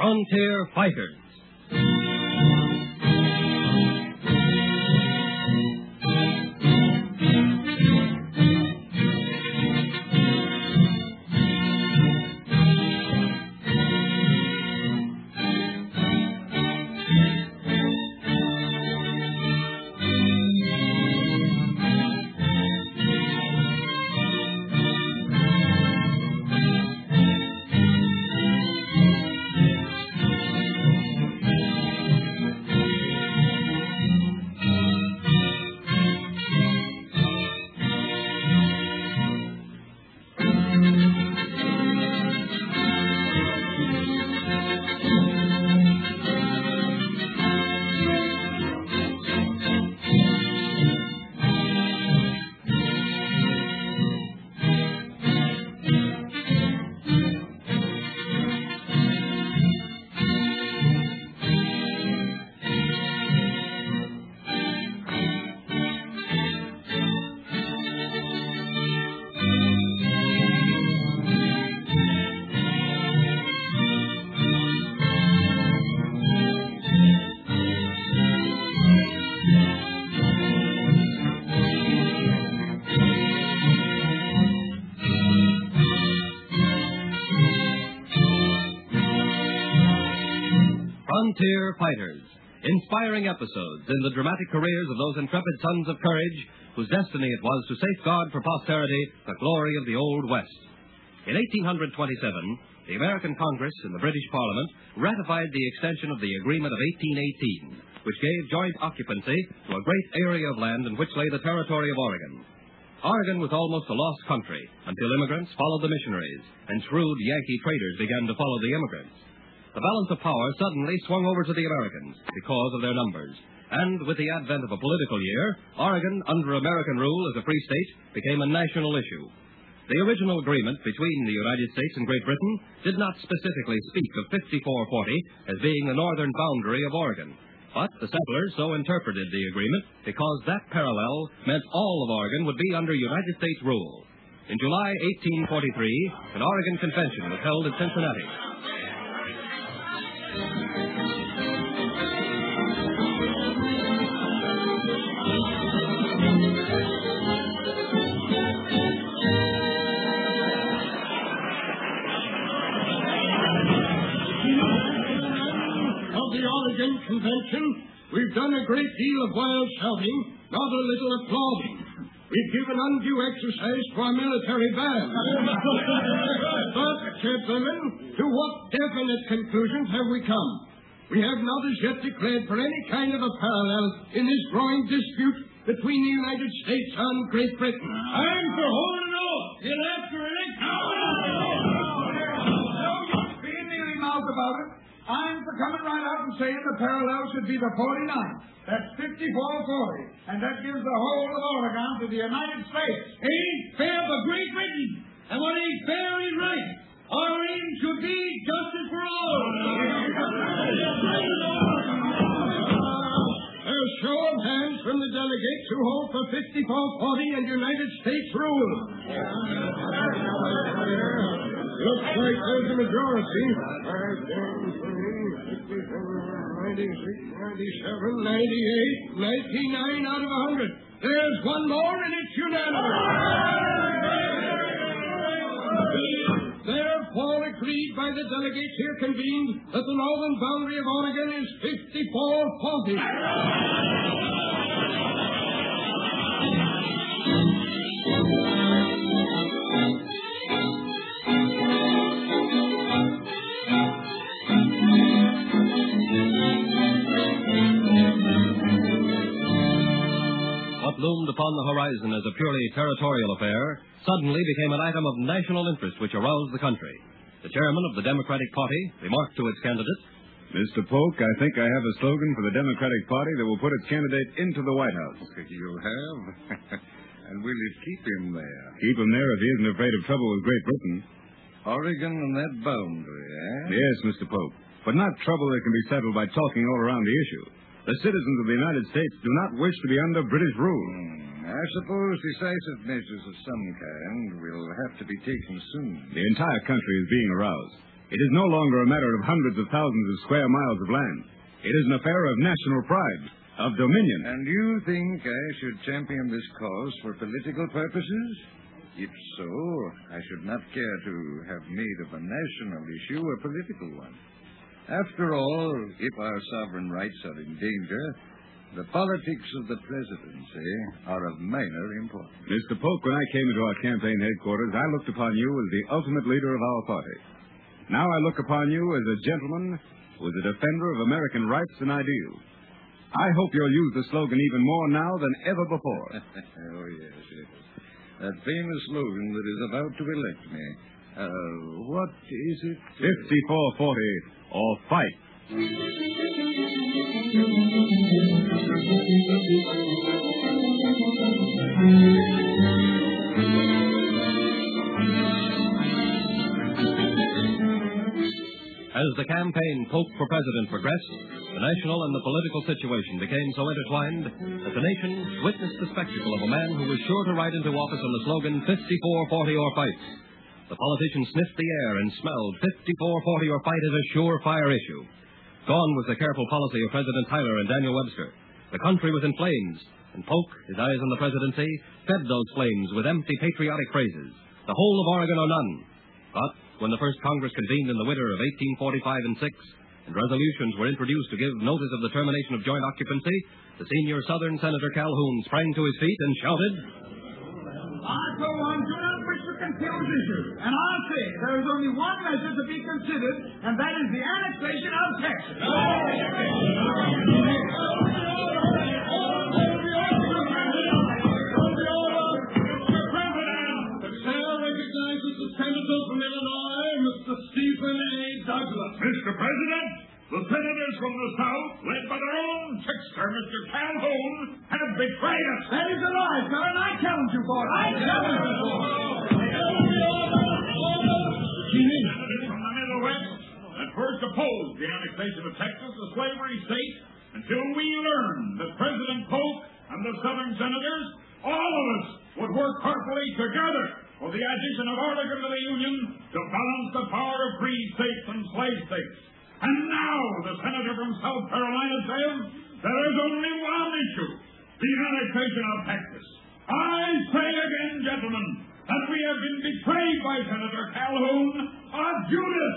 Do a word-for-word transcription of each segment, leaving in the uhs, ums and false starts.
Frontier Fighters. Frontier Fighters, inspiring episodes in the dramatic careers of those intrepid sons of courage whose destiny it was to safeguard for posterity the glory of the Old West. In eighteen twenty-seven, the American Congress and the British Parliament ratified the extension of the Agreement of eighteen eighteen, which gave joint occupancy to a great area of land in which lay the territory of Oregon. Oregon was almost a lost country until immigrants followed the missionaries and shrewd Yankee traders began to follow the immigrants. The balance of power suddenly swung over to the Americans because of their numbers. And with the advent of a political year, Oregon, under American rule as a free state, became a national issue. The original agreement between the United States and Great Britain did not specifically speak of fifty-four forty as being the northern boundary of Oregon. But the settlers so interpreted the agreement because that parallel meant all of Oregon would be under United States rule. In July eighteen forty-three, an Oregon convention was held at Cincinnati. Convention, we've done a great deal of wild shouting, not a little applauding. We've given undue exercise to our military band. But, gentlemen, to what definite conclusions have we come? We have not as yet declared for any kind of a parallel in this growing dispute between the United States and Great Britain. I'm for holding off till after election. Don't be mealy-mouthed about it. I'm for coming right out and saying the parallel should be the forty-nine. That's fifty-four forty. And that gives the whole of Oregon to the United States. Ain't fair for Great Britain. And what ain't fair ain't right. Our aim should be justice for all. A show of hands from the delegates who hold for fifty-four forty and United States rule. Looks like there's a majority. ninety-six, ninety-seven, ninety-eight, ninety-nine out of one hundred. There's one more and it's unanimous. Therefore agreed by the delegates here convened that the northern boundary of Oregon is fifty-four forty. What loomed upon the horizon as a purely territorial affair suddenly became an item of national interest which aroused the country. The chairman of the Democratic Party remarked to its candidate, Mister Polk, I think I have a slogan for the Democratic Party that will put its candidate into the White House. You have? And will you keep him there? Keep him there if he isn't afraid of trouble with Great Britain. Oregon and that boundary, eh? Yes, Mister Polk. But not trouble that can be settled by talking all around the issue. The citizens of the United States do not wish to be under British rule. Hmm. I suppose decisive measures of some kind will have to be taken soon. The entire country is being aroused. It is no longer a matter of hundreds of thousands of square miles of land. It is an affair of national pride, of dominion. And you think I should champion this cause for political purposes? If so, I should not care to have made of a national issue a political one. After all, if our sovereign rights are in danger, the politics of the presidency are of minor importance. Mister Polk, when I came into our campaign headquarters, I looked upon you as the ultimate leader of our party. Now I look upon you as a gentleman who is a defender of American rights and ideals. I hope you'll use the slogan even more now than ever before. Oh, yes, yes. That famous slogan that is about to elect me. Uh, what is it? fifty-four forty, or fight. As the campaign Polk for President progressed, the national and the political situation became so intertwined that the nation witnessed the spectacle of a man who was sure to ride into office on the slogan fifty-four forty or fight. The politician sniffed the air and smelled fifty-four forty or fight as a surefire issue. Gone was the careful policy of President Tyler and Daniel Webster. The country was in flames, and Polk, his eyes on the presidency, fed those flames with empty patriotic phrases. The whole of Oregon or none. But when the first Congress convened in the winter of eighteen forty-five and six, and resolutions were introduced to give notice of the termination of joint occupancy, the senior Southern Senator Calhoun sprang to his feet and shouted, I, for one, do not wish to confuse issues. And I say there is only one measure to be considered, and that is the annexation of Texas. Senator from Illinois, Mister Stephen A. Douglas. Mister President, the senators from the South, led by their own trickster, Mister Calhoun, have betrayed us. That is a lie, sir, and I challenge you for it. I challenge you for it. Senators from the Middle West at first opposed the annexation of Texas, a slavery state, until we learned that President Polk and the Southern senators, all of us, would work heartily together for the addition of Oregon to the Union to balance the power of free states and slave states. And now the senator from South Carolina says there is only one issue, the annexation of Texas. I say again, gentlemen, that we have been betrayed by Senator Calhoun, a Judas.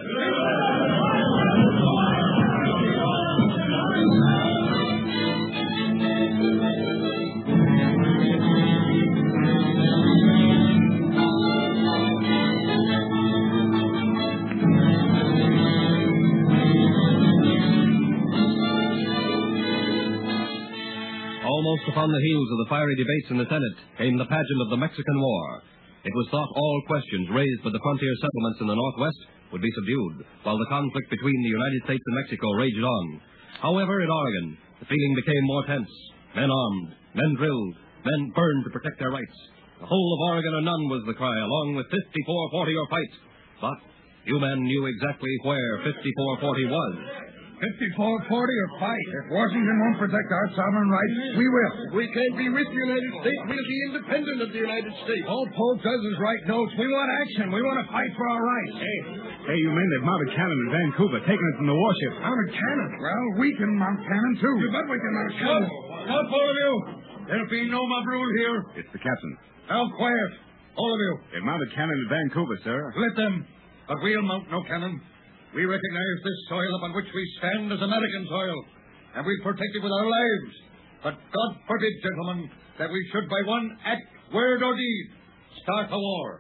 Almost upon the heels of the fiery debates in the Senate came the pageant of the Mexican War. It was thought all questions raised by the frontier settlements in the Northwest would be subdued, while the conflict between the United States and Mexico raged on. However, in Oregon, the feeling became more tense. Men armed, men drilled, men burned to protect their rights. The whole of Oregon or none was the cry, along with fifty-four forty or fight. But few men knew exactly where fifty-four forty was. fifty-four forty or fight. If Washington won't protect our sovereign rights, we will. We can't be with the United States. We'll be independent of the United States. All Polk does is write notes. We want action. We want to fight for our rights. Hey, hey, you men, they've mounted cannon in Vancouver, taking it from the warship. Mounted cannon? Well, we can mount cannon, too. You bet we can mount cannon. Stop, all of you. There'll be no mob rule here. It's the captain. Now, quiet. All of you. They've mounted cannon in Vancouver, sir. Let them. But we'll mount no cannon. We recognize this soil upon which we stand as American soil, and we protect it with our lives. But God forbid, gentlemen, that we should by one act, word, or deed start a war.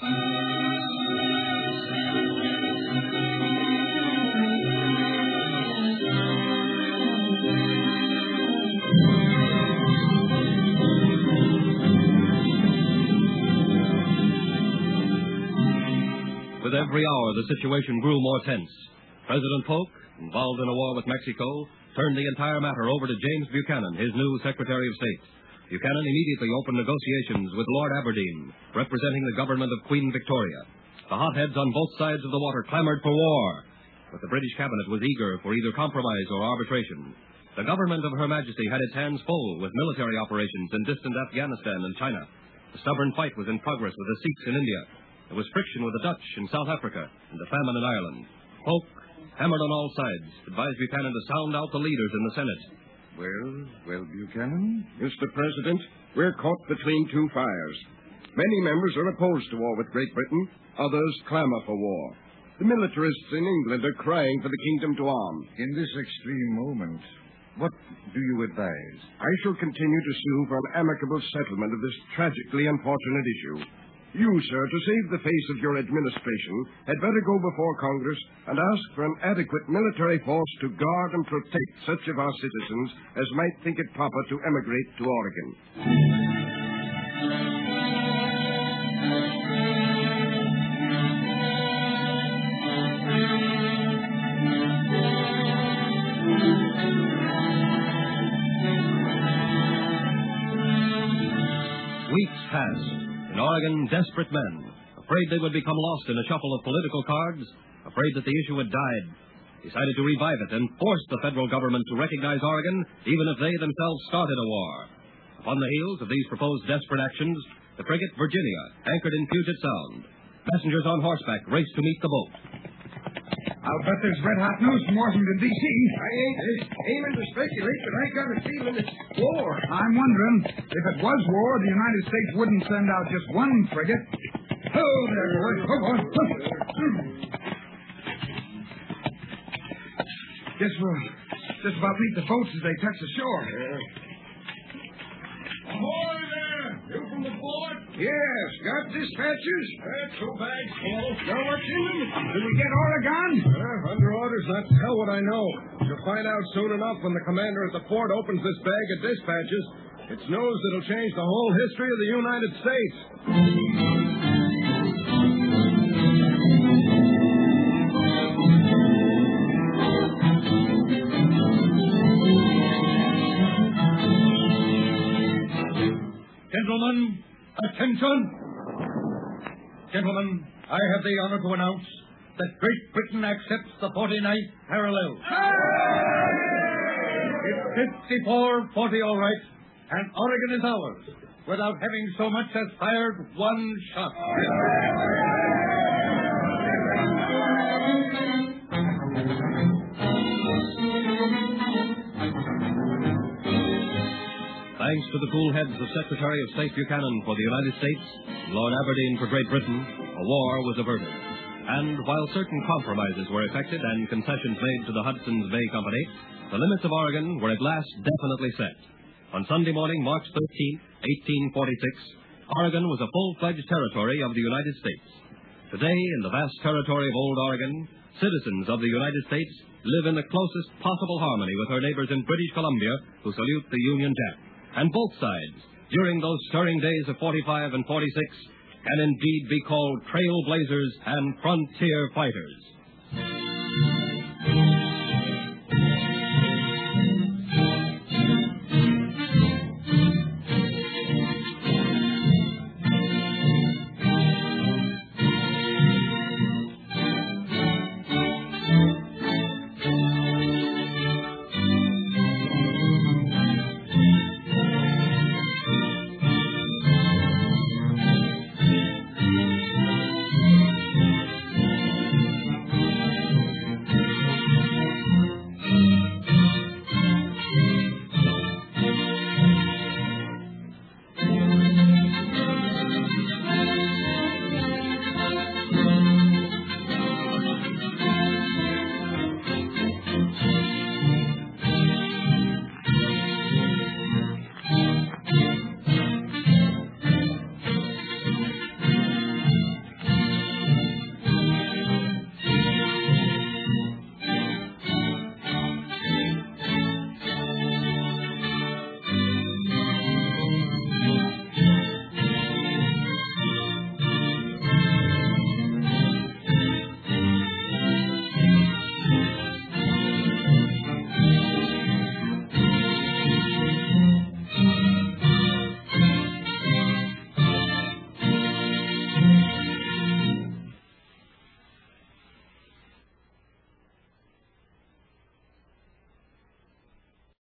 With every hour, the situation grew more tense. President Polk, involved in a war with Mexico, turned the entire matter over to James Buchanan, his new Secretary of State. Buchanan immediately opened negotiations with Lord Aberdeen, representing the government of Queen Victoria. The hotheads on both sides of the water clamored for war, but the British cabinet was eager for either compromise or arbitration. The government of Her Majesty had its hands full with military operations in distant Afghanistan and China. A stubborn fight was in progress with the Sikhs in India. There was friction with the Dutch in South Africa and the famine in Ireland. Polk, hammered on all sides, advised Buchanan to sound out the leaders in the Senate. Well, well, Buchanan? Mister President, we're caught between two fires. Many members are opposed to war with Great Britain. Others clamor for war. The militarists in England are crying for the kingdom to arm. In this extreme moment, what do you advise? I shall continue to sue for an amicable settlement of this tragically unfortunate issue. You, sir, to save the face of your administration, had better go before Congress and ask for an adequate military force to guard and protect such of our citizens as might think it proper to emigrate to Oregon. Weeks passed. In Oregon, desperate men, afraid they would become lost in a shuffle of political cards, afraid that the issue had died, decided to revive it and forced the federal government to recognize Oregon, even if they themselves started a war. Upon the heels of these proposed desperate actions, the frigate Virginia anchored in Puget Sound. Passengers on horseback raced to meet the boat. I'll bet there's red-hot news from Washington, D C I ain't aiming to speculate, but I got a feeling it's war. I'm wondering, if it was war, the United States wouldn't send out just one frigate. Oh, there, boys. Oh, boy. Guess we'll just about meet the boats as they touch the shore. Ahoy there! You from the port? Yes. Got dispatches? Uh, two bags full. Know what's in them? Did we get Oregon? Uh, under orders not to tell what I know. You'll find out soon enough when the commander at the fort opens this bag of dispatches. It's news that'll change the whole history of the United States. Gentlemen, attention! Gentlemen, I have the honor to announce that Great Britain accepts the forty-ninth parallel. It's fifty-four forty all right, and Oregon is ours, without having so much as fired one shot. Thanks to the cool heads of Secretary of State Buchanan for the United States and Lord Aberdeen for Great Britain, a war was averted. And while certain compromises were effected and concessions made to the Hudson's Bay Company, the limits of Oregon were at last definitely set. On Sunday morning, March thirteenth, eighteen forty-six, Oregon was a full-fledged territory of the United States. Today, in the vast territory of Old Oregon, citizens of the United States live in the closest possible harmony with her neighbors in British Columbia, who salute the Union Jack. And both sides, during those stirring days of forty-five and forty-six, can indeed be called trailblazers and frontier fighters.